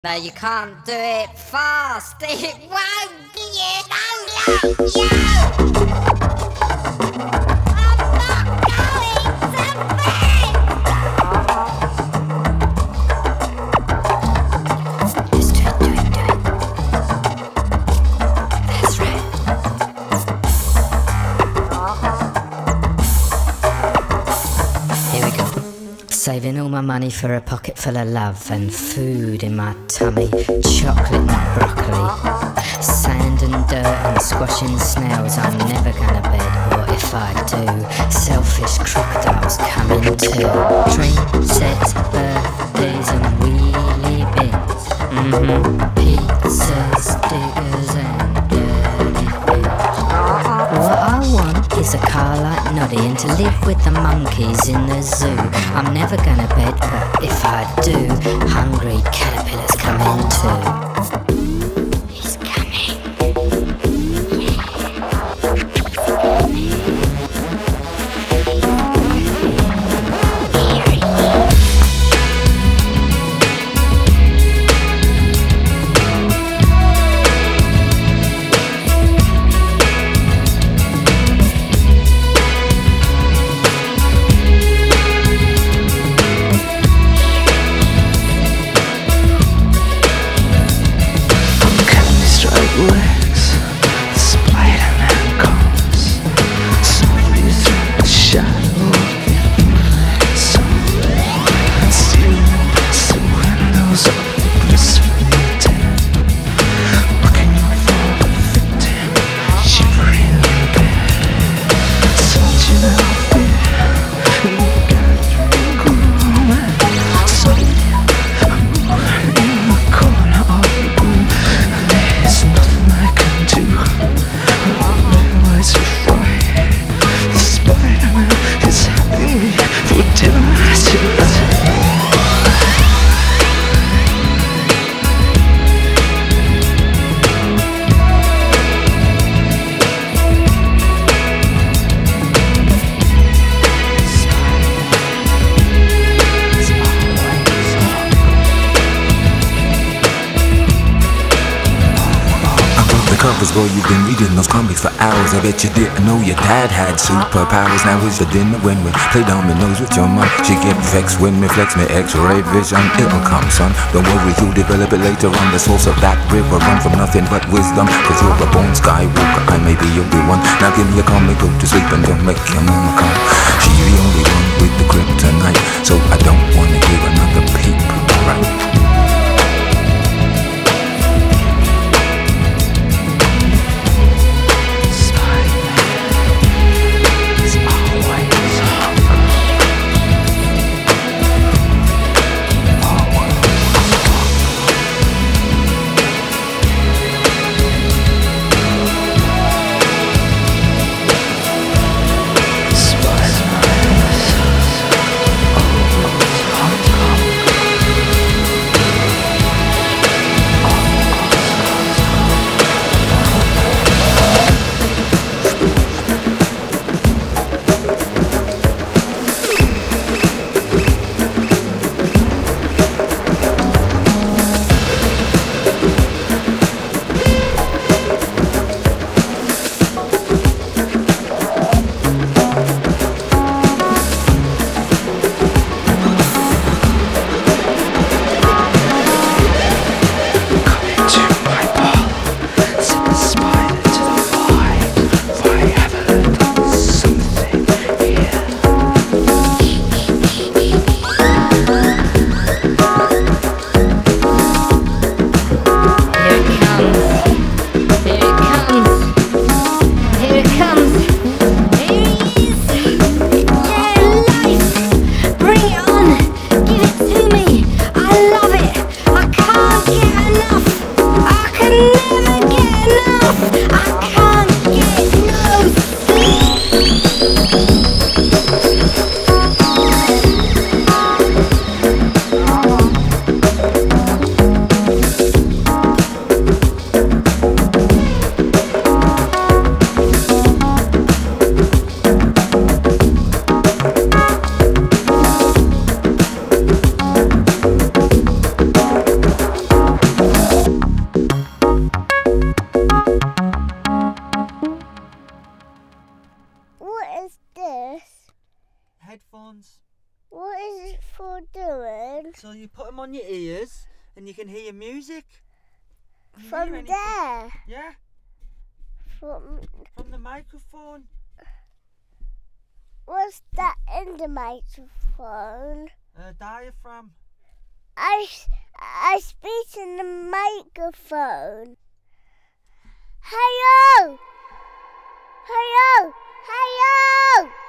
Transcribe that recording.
But you can't do it fast. It won't be you. No, no, you. I'm not going to bed. Just do it. That's right. Here we go. Saving all my money for a pocket full of love and food in my tummy, chocolate and broccoli, sand and dirt and squashing snails. I'm never gonna bed, or if I do, selfish crocodiles coming too. Train sets, birthdays and wheelie bins. Pizzas, diggers and dirty bins. What I want is a car like Noddy and to live with the monkeys in the zoo. I'm never gonna bed, but if I do, hungry caterpillars coming too. He's coming. Boy, you've been reading those comics for hours. I bet you didn't know your dad had superpowers. Now it's your dinner when we play dominoes with your mom. She get vexed when me flex me X-ray vision. It'll come, son. Don't worry, you'll develop it later on. The source of that river run from nothing but wisdom. Cause you're a born skywalker, I may be your one. Now give me a comic, go to sleep and don't make your mama come. She the only one with the kryptonite, so I don't wanna hear another peep, right? headphones. What is it for doing? So you put them on your ears and you can hear music. Can you hear From anything? there. Yeah, From from the microphone. what's that in the microphone? Diaphragm. I speak in the microphone. Hello! Hello! Hello!